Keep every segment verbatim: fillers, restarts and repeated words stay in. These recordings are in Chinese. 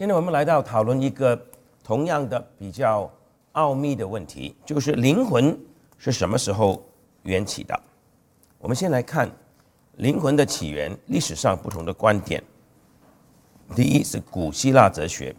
现在我们来到讨论一个同样的比较奥秘的问题，就是灵魂是什么时候缘起的？我们先来看灵魂的起源，历史上不同的观点。第一是古希腊哲学，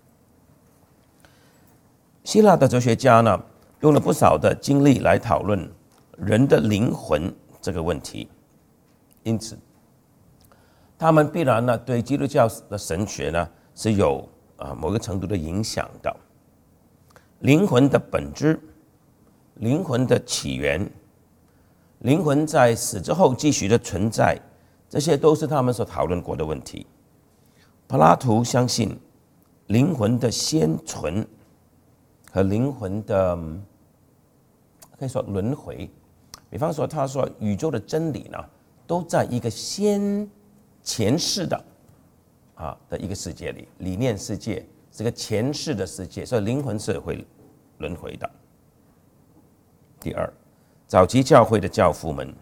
希腊的哲学家呢用了不少的精力来讨论人的灵魂这个问题，因此他们必然呢对基督教的神学呢是有啊某个程度的影响的。灵魂的本质、灵魂的起源、灵魂在死之后继续的存在，这些都是他们所讨论过的问题。柏拉图相信灵魂的先存和灵魂的可以说轮回，比方说他说宇宙的真理呢都在一个先前世的啊的一个世界里，理念世界是个前世的世界，所以灵魂是会轮回的。第二，早期教会的教父们，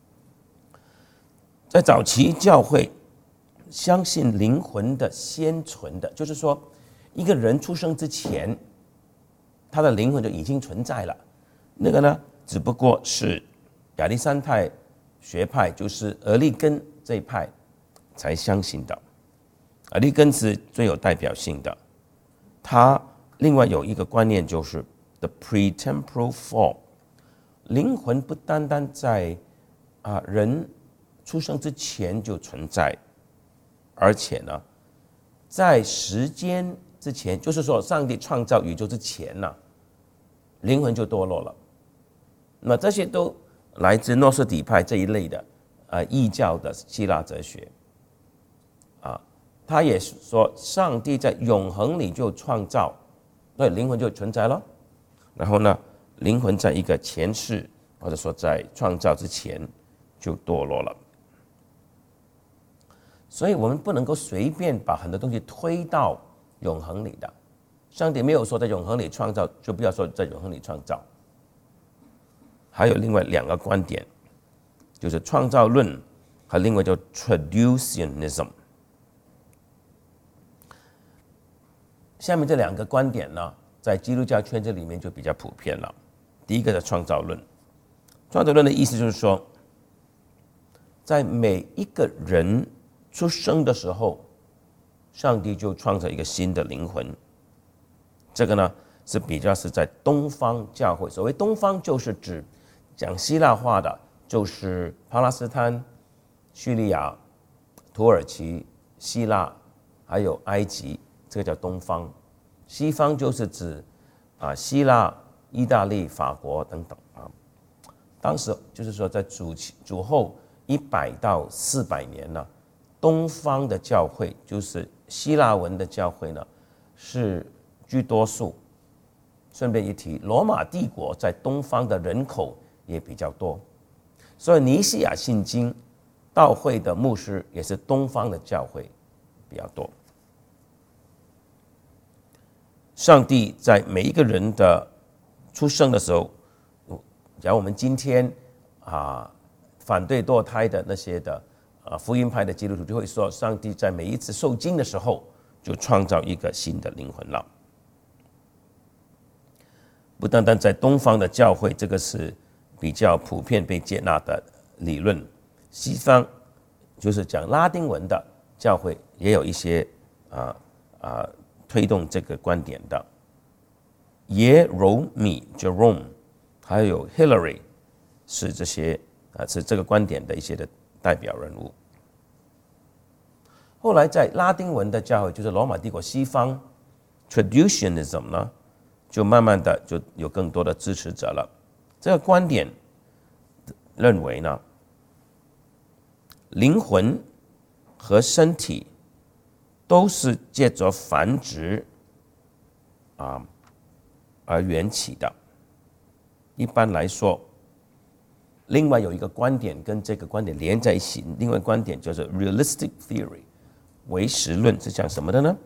在早期教会相信灵魂的先存的，就是说一个人出生之前，他的灵魂就已经存在了。那个呢，只不过是亚历山泰学派，就是俄利根这一派才相信的。俄利根是最有代表性的。他另外有一个观念，就是 the pre-temporal fall， 灵魂不单单在啊人出生之前就存在，而且呢，在时间之前，就是说上帝创造宇宙之前呢、啊，灵魂就堕落了。那这些都来自诺斯底派这一类的呃异教的希腊哲学啊，他也说上帝在永恒里就创造，对，灵魂就存在了。然后呢，灵魂在一个前世或者说在创造之前就堕落了。所以我们不能够随便把很多东西推到永恒里的。上帝没有说在永恒里创造，就不要说在永恒里创造。还有另外两个观点，就是创造论和另外叫 traducianism。下面这两个观点呢，在基督教圈子里面就比较普遍了。第一个是创造论，创造论的意思就是说，在每一个人出生的时候，上帝就创造一个新的灵魂。这个呢是比较是在东方教会，所谓东方就是指讲希腊话的，就是巴勒斯坦、叙利亚、土耳其、希腊还有埃及，这个叫东方。西方就是指啊希腊、意大利、法国等等啊。当时就是说在主主后一百到四百年呢，东方的教会就是希腊文的教会呢是居多数。顺便一提，罗马帝国在东方的人口也比较多，所以尼西亚信经道会的牧师也是东方的教会比较多。上帝在每一个人的出生的时候，假如我们今天啊反对堕胎的那些的啊福音派的基督徒就会说，上帝在每一次受精的时候就创造一个新的灵魂了。不单单在东方的教会，这个是比较普遍被接纳的理论。西方就是讲拉丁文的教会，也有一些啊啊推动这个观点的。耶柔米 Jerome 还有 Hilary 是这些啊是这个观点的一些的代表人物。后来在拉丁文的教会，就是罗马帝国西方 Traducianism 呢，就慢慢的就有更多的支持者了。这个观点认为呢，灵魂和身体都是借着繁殖啊而缘起的。一般来说，另外有一个观点跟这个观点连在一起，另外观点就是 realistic theory， 唯实论是讲什么的呢？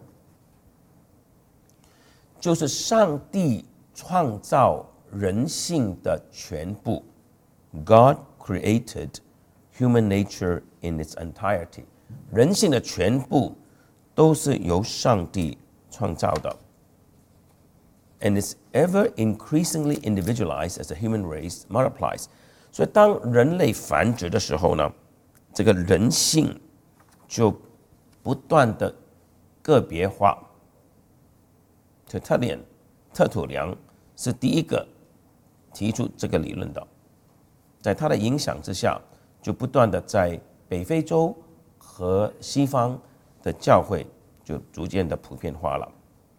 就是上帝创造人性的全部 ，God created human nature in its entirety， 人性的全部都是由上帝创造的。And it's ever increasingly individualized as the human race multiplies. 所以当人类繁殖的时候呢，这个人性就不断的个别化。特连特土良是第一个提出这个理论的，在他的影响之下，就不断的在北非洲和西方的教会就逐渐的普遍化了。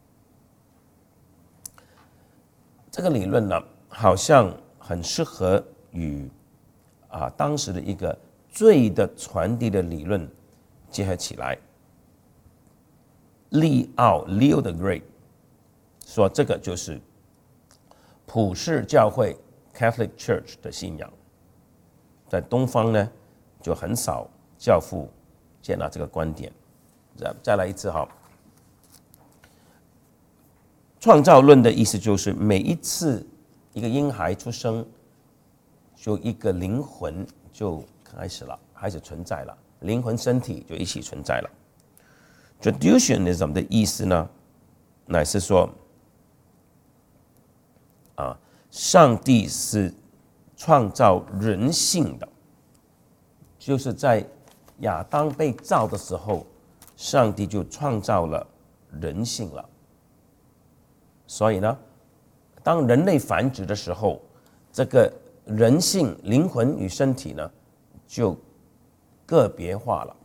这个理论呢，好像很适合与啊当时的一个罪的传递的理论结合起来。利奥 Leo the Great 说，这个就是普世教会 Catholic Church 的信仰。在东方呢，就很少教父接纳这个观点。再再来一次哈。创造论的意思就是每一次一个婴孩出生，就一个灵魂就开始了，开始存在了，灵魂身体就一起存在了。Traducianism 的意思呢，乃是说，啊，上帝是创造人性的，就是在亚当被造的时候，上帝就创造了人性了。所以呢，当人类繁殖的时候，这个人性、灵魂与身体呢，就个别化了。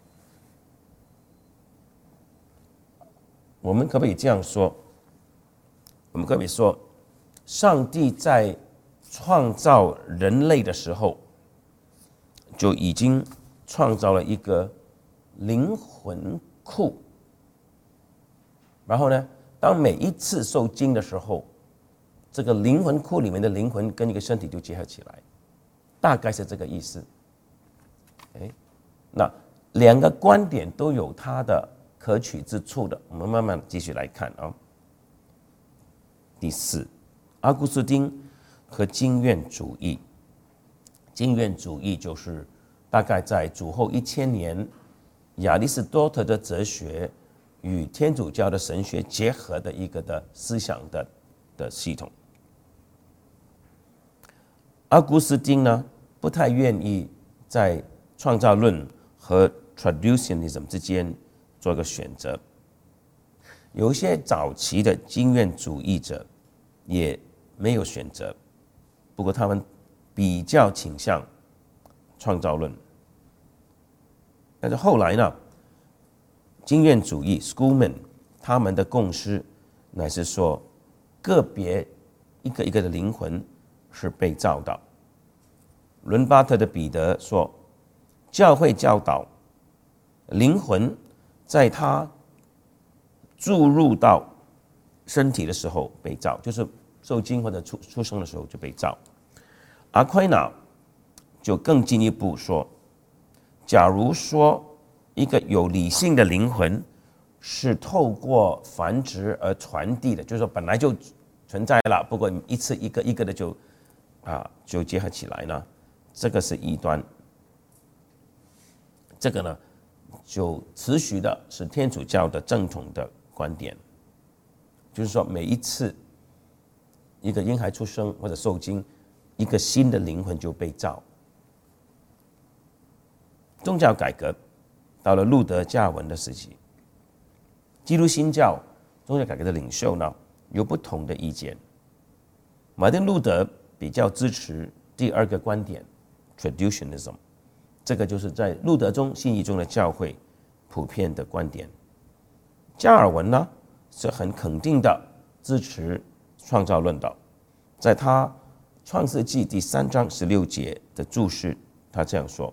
我们可不可以这样说？我们可不可以说，上帝在创造人类的时候，就已经创造了一个灵魂库，然后呢，当每一次受精的时候，这个灵魂库里面的灵魂跟一个身体就结合起来，大概是这个意思。哎，那两个观点都有它的可取之处的，我们慢慢继续来看啊。第四，阿古斯丁和经验主义。经验主义就是大概在主后一千年，亚里士多德的哲学与天主教的神学结合的一个的思想的的系统。阿古斯丁呢，不太愿意在创造论和 Traducianism 之间做一个选择。有一些早期的经验主义者也没有选择，不过他们比较倾向创造论。但是后来呢，经验主义 Schoolmen 他们的共识乃是说，个别一个一个的灵魂是被造的。伦巴特的彼得说，教会教导灵魂在他注入到身体的时候被造，就是受精或者 出, 出生的时候就被造。阿奎那就更进一步说，假如说一个有理性的灵魂是透过繁殖而传递的，就是说本来就存在了，不过一次一个一个的就啊就结合起来呢，这个是异端。这个呢，就持续的是天主教的正统的观点，就是说每一次一个婴孩出生或者受精，一个新的灵魂就被造。宗教改革到了路德加尔文的时期，基督新教宗教改革的领袖呢有不同的意见。马丁路德比较支持第二个观点 Traducianism， 这个就是在路德宗信义中的教会普遍的观点。加尔文呢是很肯定的支持创造论的，在他创世纪第三章十六节的注释，他这样说：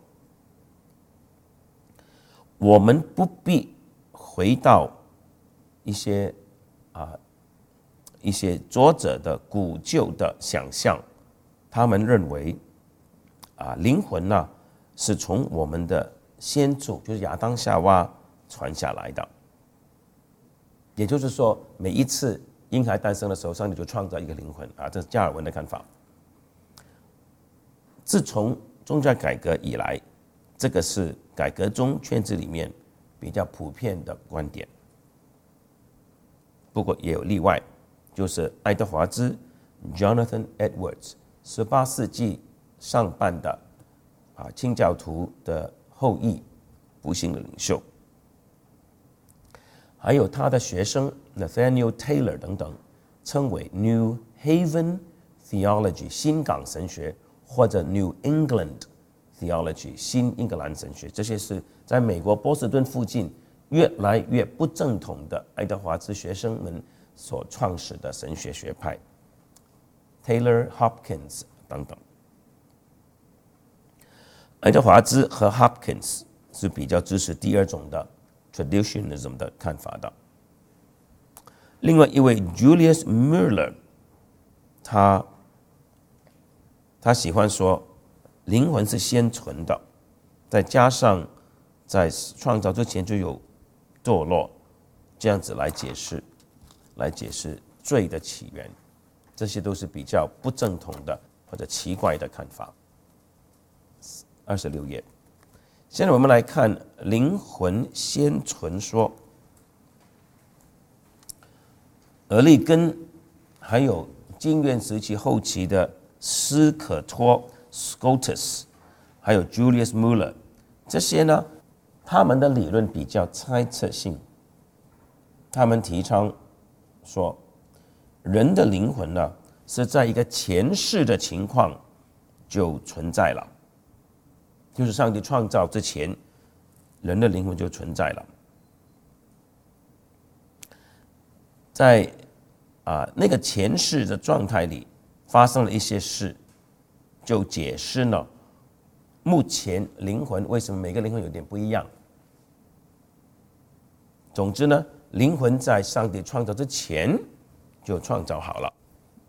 我们不必回到一些啊一些作者的古旧的想象，他们认为啊灵魂呢是从我们的先祖，就是亚当夏娃传下来的。也就是说，每一次婴孩诞生的时候，上帝就创造一个灵魂啊，这是加尔文的看法。自从宗教改革以来，这个是改革中圈子里面比较普遍的观点。 不过也有例外，就是爱德华兹 Jonathan Edwards， 十八世纪上半的啊清教徒的后裔，不幸的领袖。还有他的学生 Nathaniel Taylor 等等，称为 New Haven Theology 新港神学，或者 New England Theology 新英格兰神学。这些是在美国波士顿附近越来越不正统的爱德华兹学生们所创始的神学学派 Taylor Hopkins 等等。爱德华兹和 Hopkins 是比较支持第二种的 Traditionalism 的看法的。另外一位 Julius Müller， 他他喜欢说灵魂是先存的，再加上在创造之前就有堕落，这样子来解释来解释罪的起源，这些都是比较不正统的或者奇怪的看法。二十六页，现在我们来看灵魂先存说。俄利根还有经院时期后期的斯可托 Scotus， 还有 Julius Müller， 这些呢，他们的理论比较猜测性。他们提倡说，人的灵魂呢是在一个前世的情况就存在了，就是上帝创造之前，人的灵魂就存在了。在啊那个前世的状态里发生了一些事，就解释了目前灵魂为什么每个灵魂有点不一样。总之呢，灵魂在上帝创造之前就创造好了。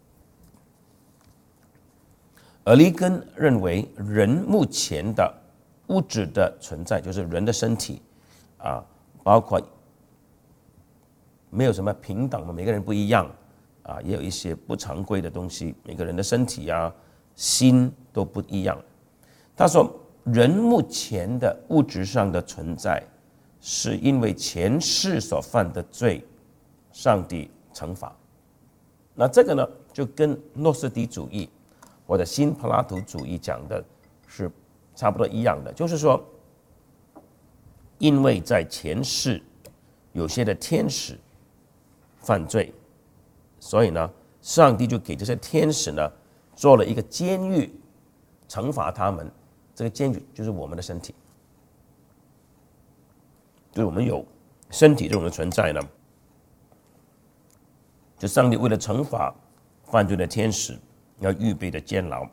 俄利根认为人目前的物质的存在，就是人的身体啊，包括没有什么平等嘛，每个人不一样啊，也有一些不常规的东西，每个人的身体啊、心都不一样。他说，人目前的物质上的存在，是因为前世所犯的罪，上帝惩罚。那这个呢，就跟诺斯底主义或者新柏拉图主义讲的是差不多一样的，就是说，因为在前世有些的天使犯罪，所以呢，上帝就给这些天使呢做了一个监狱，惩罚他们。这个监狱就是我们的身体，就是我们有身体这种的存在呢，就上帝为了惩罚犯罪的天使，要预备的监牢。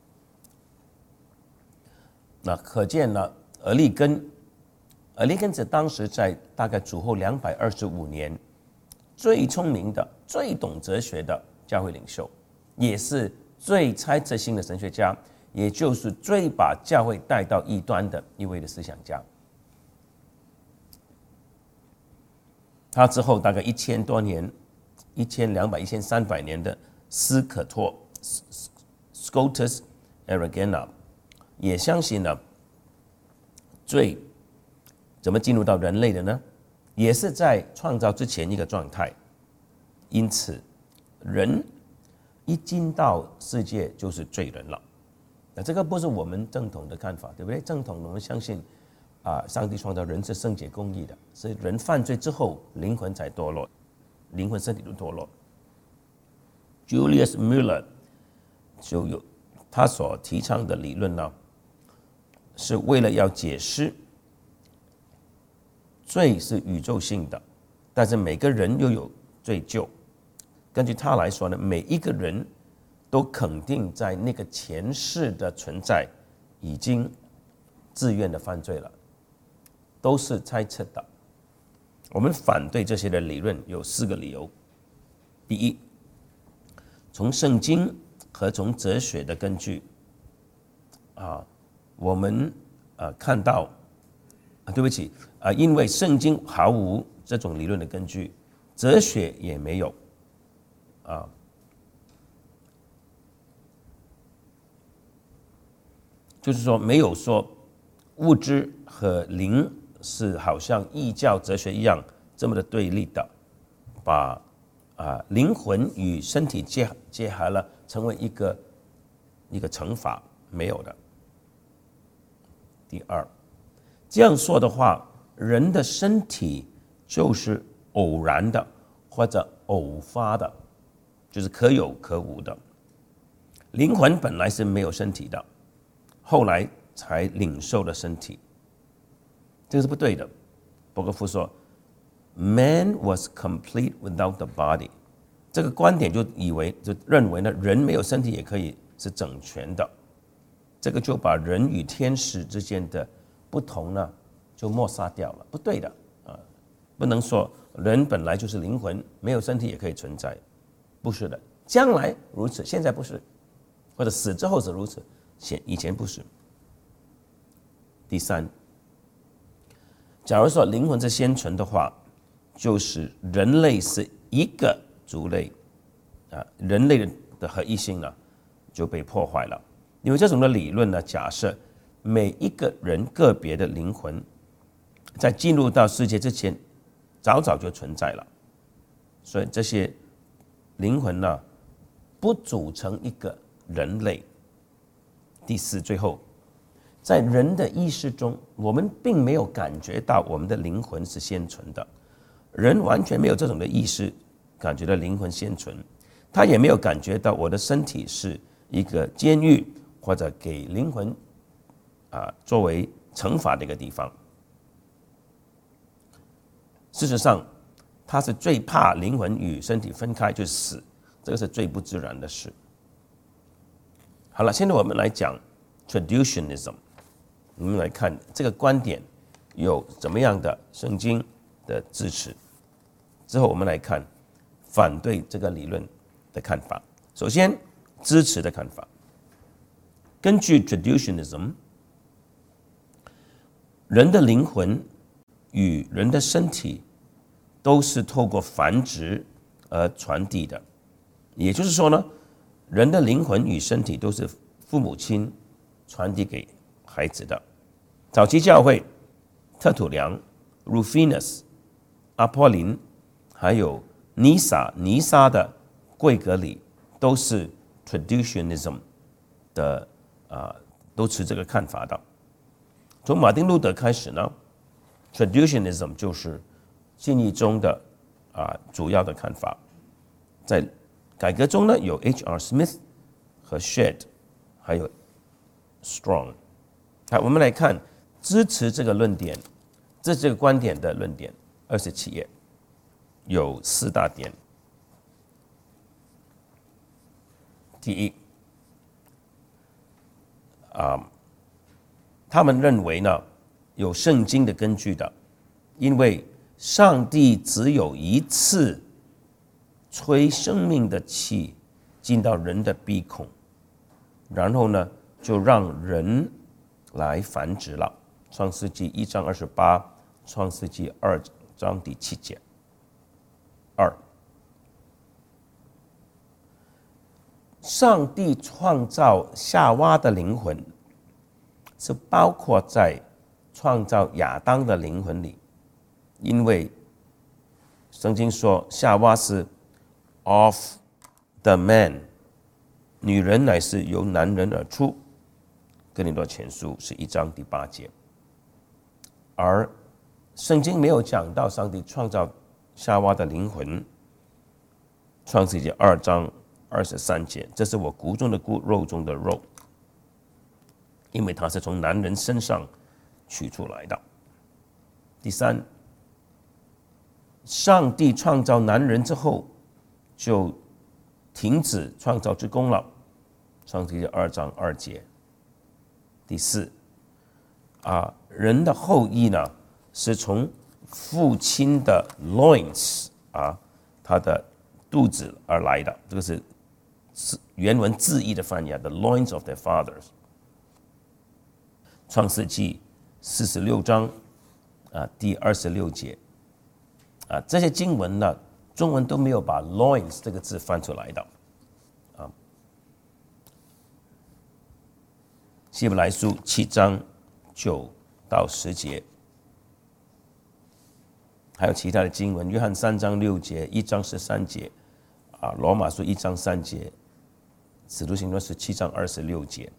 那可见呢，俄利根，俄利根是当时在大概主后两百二十五年最聪明的、最懂哲学的教会领袖，也是最猜测性的神学家，也就是最把教会带到异端的一位的思想家。他之后大概一千多年，一千两百、一千三百年的斯可托 Scotus Erigena 也相信呢，罪怎么进入到人类的呢？也是在创造之前一个状态。因此，人一进到世界就是罪人了。那这个不是我们正统的看法，对不对？正统我们相信啊，上帝创造人是圣洁公义的，所以人犯罪之后，灵魂才堕落，灵魂身体都堕落。Julius Müller 就有他所提倡的理论呢，是为了要解释罪是宇宙性的，但是每个人又有罪疚。根据他来说呢，每一个人都肯定在那个前世的存在已经自愿的犯罪了，都是猜测的。我们反对这些的理论有四个理由。第一，从圣经和从哲学的根据啊，我们啊看到啊，对不起啊，因为圣经毫无这种理论的根据，哲学也没有啊。就是说，没有说物质和灵是好像异教哲学一样这么的对立的，把啊，灵魂与身体结结合了，成为一个一个乘法，没有的。第二，这样说的话，人的身体就是偶然的或者偶发的，就是可有可无的。灵魂本来是没有身体的，后来才领受了身体，这个是不对的。伯格夫说 Man was complete without the body， 这个观点就以为就认为呢，人没有身体也可以是整全的，这个就把人与天使之间的不同呢就抹杀掉了，不对的啊！不能说人本来就是灵魂，没有身体也可以存在，不是的，将来如此，现在不是，或者死之后是如此，以前不是。第三，假如说灵魂是先存的话，就是人类是一个族类啊，人类的合一性呢就被破坏了。因为这种的理论呢，假设每一个人个别的灵魂在进入到世界之前，早早就存在了，所以这些灵魂呢不组成一个人类。第四，最后，在人的意识中，我们并没有感觉到我们的灵魂是先存的，人完全没有这种的意识，感觉到灵魂先存，他也没有感觉到我的身体是一个监狱，或者给灵魂啊作为惩罚的一个地方。事实上，他是最怕灵魂与身体分开，就是死，这个是最不自然的事。好了，现在我们来讲 traducianism， 我们来看这个观点有怎么样的圣经的支持。之后我们来看反对这个理论的看法。首先，支持的看法。根据 traducianism， 人的灵魂与人的身体都是透过繁殖而传递的，也就是说呢，人的灵魂与身体都是父母亲传递给孩子的。早期教会，特土良、Rufinus、阿波林，还有尼撒、尼撒的贵格里，都是 traducianism 的啊、呃，都持这个看法的。从马丁路德开始呢 ，traducianism 就是信义中的啊、呃、主要的看法。在改革中呢，有 H R Smith 和 Shedd， 还有 Strong。好，我们来看支持这个论点，这这个观点的论点，二十七页有四大点。第一，啊，他们认为呢，有圣经的根据的，因为上帝只有一次吹生命的气进到人的鼻孔，然后呢，就让人来繁殖了。创世纪一章二十八，创世纪二章第七节。二，上帝创造夏娃的灵魂是包括在创造亚当的灵魂里，因为圣经说夏娃是 of the man， 女人乃是由男人而出，哥林多前书是一章第八节。而圣经没有讲到上帝创造夏娃的灵魂，创世纪二章二十三节，这是我骨中的骨，肉中的肉，因为它是从男人身上取出来的。第三，上帝创造男人之后，就停止创造之功了，创世纪二章二节。第四，啊，人的后裔呢，是从父亲的 loins 啊，他的肚子而来的，这个是原文字义的翻译 ，the loins of their fathers。创世纪四十六章啊第二十六节啊，这些经文呢，中文都没有把 loins 这个字翻出来的啊。希伯来书七章九到十节，还有其他的经文，约翰三章六节，一章十三节， 啊，罗马书一章三节，使徒行传十七章二十六节。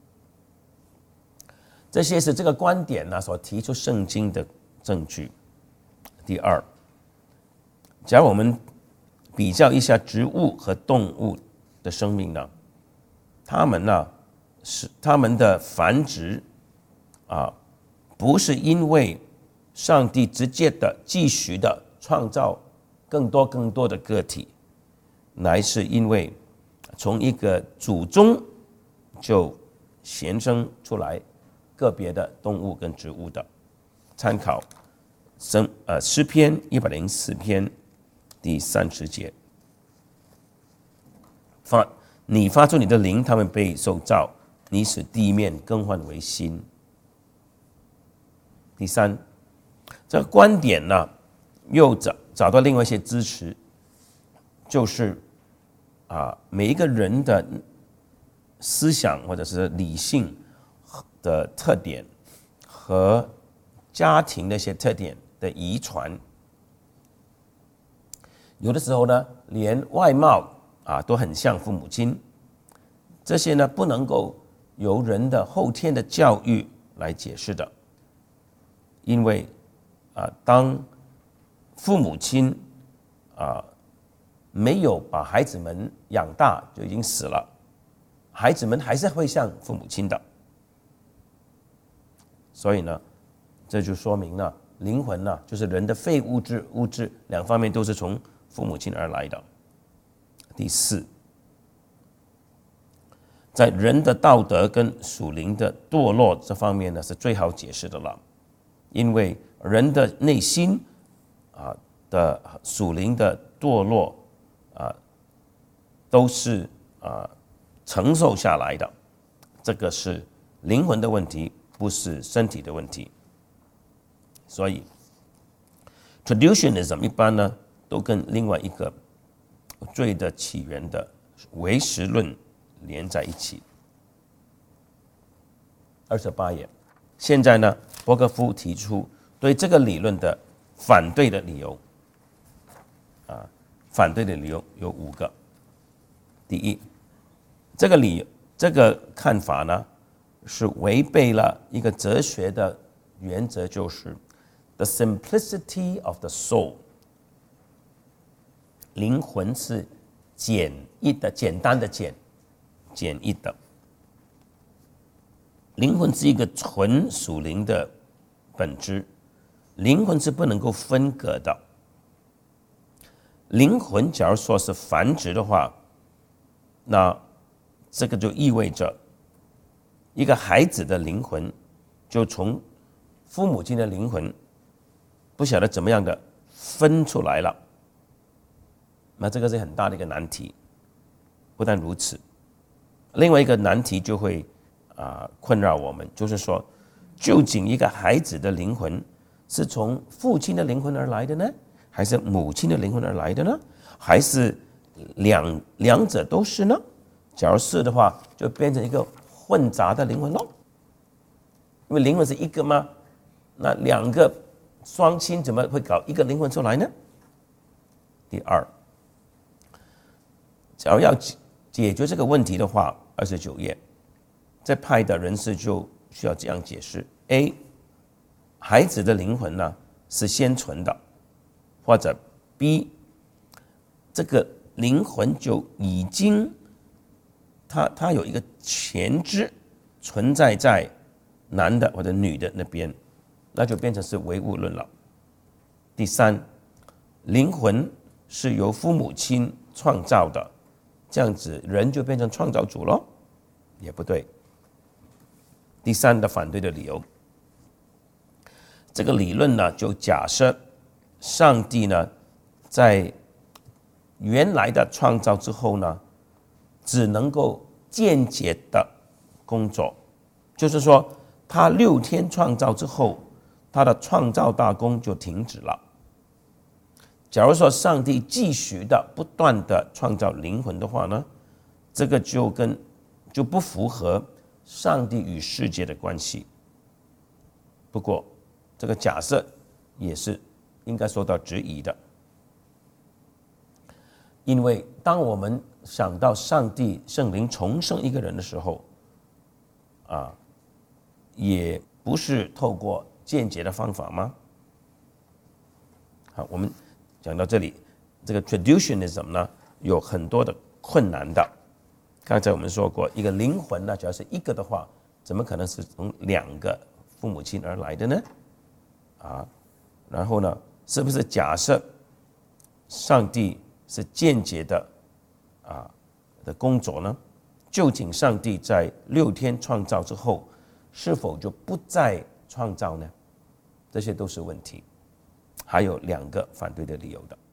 这些是这个观点呢所提出圣经的证据。第二，假如我们比较一下植物和动物的生命呢，它们呢是它们的繁殖啊，不是因为上帝直接的继续的创造更多更多的个体，乃是因为从一个祖宗就衍生出来个别的动物跟植物的。参考生呃诗篇一百零四篇第三十节，发你发出你的灵，他们被受造，你使地面更换为新。第三，这个观点呢，又找找到另外一些支持，就是啊，每一个人的思想或者是理性的特点和家庭的一些特点的遗传，有的时候呢，连外貌啊都很像父母亲，这些呢不能够由人的后天的教育来解释的，因为啊，当父母亲啊没有把孩子们养大就已经死了，孩子们还是会像父母亲的。所以呢，这就说明了灵魂呢，就是人的废物质、物质两方面都是从父母亲而来的。第四，在人的道德跟属灵的堕落这方面呢，是最好解释的了，因为人的内心啊的属灵的堕落啊，都是啊承受下来的，这个是灵魂的问题，不是身体的问题。所以 traditionism 一般呢都跟另外一个罪的起源的唯实论连在一起。二十八页，现在呢，伯格夫提出对这个理论的反对的理由，啊，反对的理由有五个。第一，这个理这个看法呢，是违背了一个哲学的原则，就是 the simplicity of the soul， 灵魂是简易的、简单的简、简易的。灵魂是一个纯属灵的本质，灵魂是不能够分割的。灵魂假如说是繁殖的话，那这个就意味着一个孩子的灵魂就从父母亲的灵魂不晓得怎么样的分出来了，那这个是很大的一个难题。不但如此，另外一个难题就会啊困扰我们，就是说，究竟一个孩子的灵魂是从父亲的灵魂而来的呢，还是母亲的灵魂而来的呢？还是两两者都是呢？假如是的话，就变成一个混杂的灵魂咯。因为灵魂是一个吗？那两个双亲怎么会搞一个灵魂出来呢？第二，假如要解决这个问题的话，二十九页，这派的人士就需要这样解释 ：A， 孩子的灵魂呢是先存的，或者 B， 这个灵魂就已经它它有一个前肢存在在男的或者女的那边，那就变成是唯物论了。第三，灵魂是由父母亲创造的，这样子人就变成创造主了，也不对。第三的反对的理由，这个理论呢就假设上帝呢在原来的创造之后呢，只能够间接的工作，就是说他六天创造之后，他的创造大功就停止了。假如说上帝继续的不断的创造灵魂的话呢，这个就跟就不符合上帝与世界的关系。不过这个假设也是应该受到质疑的， 因为当我们想到上帝圣灵重生一个人的时候，啊，也不是透过间接的方法吗？好，我们讲到这里，这个 traditionism 呢有很多的困难的。刚才我们说过，一个灵魂呢，只要是一个的话，怎么可能是从两个父母亲而来的呢？啊，然后呢，是不是假设上帝是间接的啊的工作呢？究竟上帝在六天创造之后，是否就不再创造呢？这些都是问题，还有两个反对的理由的。